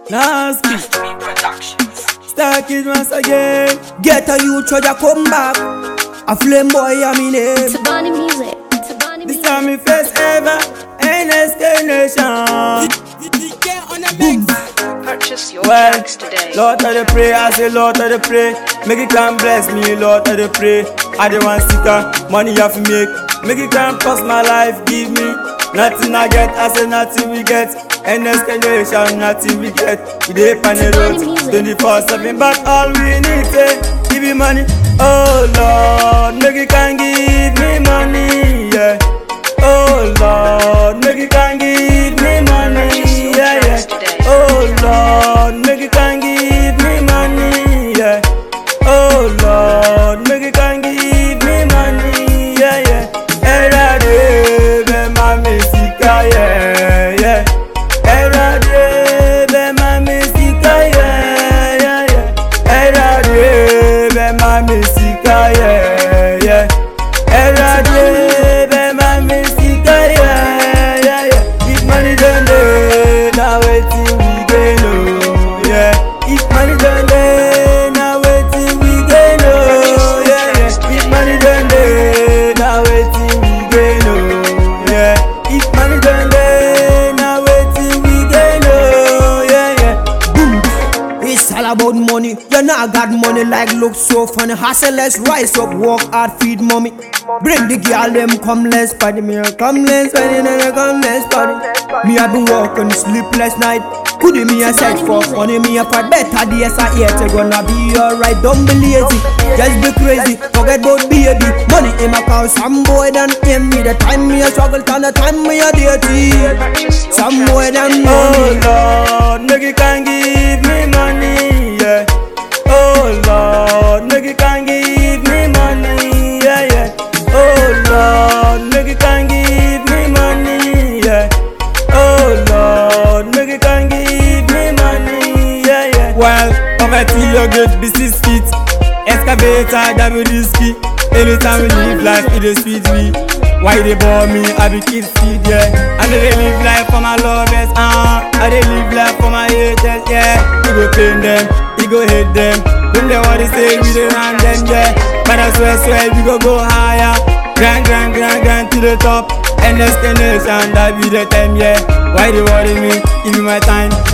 Nasty Stack it once again. Get a youth treasure come back. A flame boy I'm in name. Tabani music. This time me first ever NSK Nation. Purchase your tracks today. Lord of the pray, I say Lord of the pray. Make it come bless me, Lord of the pray. I don't want sicker, money you have to make. Make it come cost my life, give me. Nothing I get, I say nothing we get. NSK Nation, nothing we get. We dey on the road 24/7, but all we need say give me money. Oh Lord, make it can give me money, yeah. Oh Lord, make it can give me money, yeah, yeah. Oh Lord, make it can give me money, yeah. Oh Lord, make it can give me money, yeah, yeah. Era de be ma musica, yeah, yeah. Era de be ma musica, yeah, yeah, yeah. Era de be ma musica, yeah, yeah. Era de be ma musica, yeah, yeah, yeah. If money done dey, now waiting we gain, oh, yeah. If money done dey, now waiting we gain, oh, yeah, yeah. If money done dey, now waiting we gain, oh, yeah. If money done dey, now waiting we gain, oh, yeah, yeah. Boom. It's all about money. You not got money like look so funny. Hustle, let's rise up, work hard, feed mommy. Bring the girl them come let's party. Me a come let's party, and I come let's party. Me I been working sleepless night. Could me a search for money, me a fight better days I hear to gonna be alright. Don't be lazy, just be crazy. Forget about baby. Money in my account, some boy done aim me. The time me a struggle, time the time me a dirty. Some boy done money. Oh Lord, make it can give me money, yeah. Oh Lord, make it can give me money, yeah, yeah. Oh Lord, make it can give me money, yeah. Oh Lord, make it can give me money, yeah, yeah. Well, poverty you get business fit. Excavator that be risky. Every time we live life, it is sweet me. Why they bore me? I be kids feed, yeah. And they live life for my lovers, I they live life for my haters, yeah. We go pain them, we go hate them. When they want to say we dey run them, yeah. But I swear, we go higher. Grind to the top. NSK Nation, that be the time, yeah. Why they worry me? Give me my time.